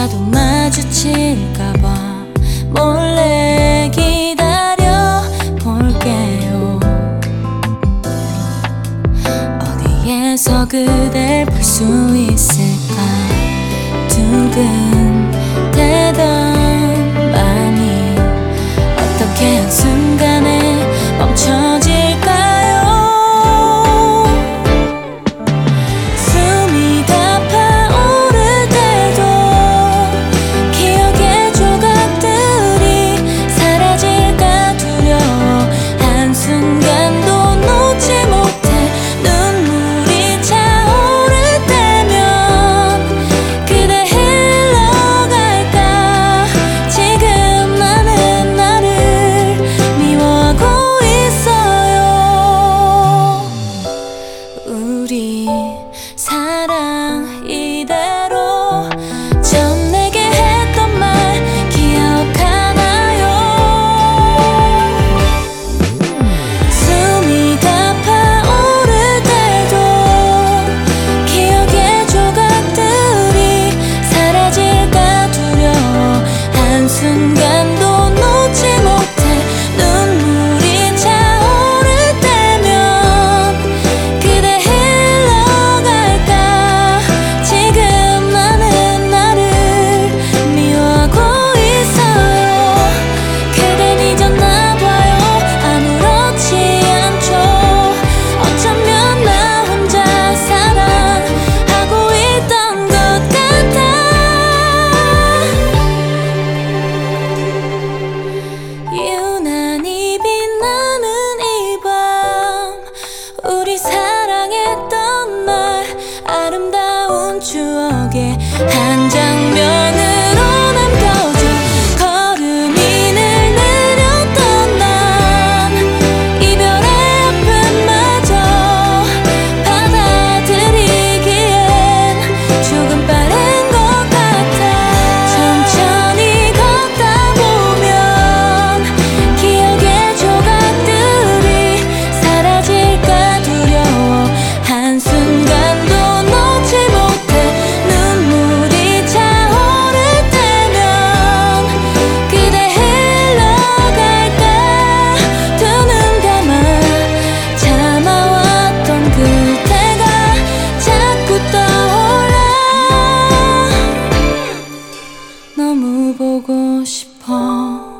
언젠가도 마주칠까봐 몰래 기다려 볼게요. 어디에서 그댈 볼 수 있을까. 두근대던 마음이 어떻게 한순간에 멈춰질까요. 숨이 가파오를 때도 기억의 조각들이 사라질까 두려워. 한순간도 놓지 못해 눈물이 차오를 때면 그대 흘러갈까. 지금 나는 나를 미워하고 있어요. 우리 사랑 이대로 처음 내게 했던 말 기억하나요. 숨이 가파오를 때도 기억의 조각들이 사라질까 두려워. 한순간도 놓지 못해 눈물이 차오를 때면 그대 흘러갈까. 지금 나는 나를 미워하고 있어요. 그댄 잊었나 봐요. 아무렇지 않죠. 어쩌면 나 혼자 사랑하고 있던 것 같아. 유난히 빛나는 이 밤 우리 사랑했던 날 아름다운 추억의 한 장면으로 남겨져. 걸음이 늘 느렸던 난 이별의 아픔마저 받아들이기엔 조금 빠른 것 같아. 천천히 걷다 보면 기억의 조각들이 사라질까 두려워. 한순간도 놓지 못해 눈물이 차오를 때면 그대 흘러갈까. 두 눈 감아 참아왔던 그때가 자꾸 떠올라. 너무 보고 싶어.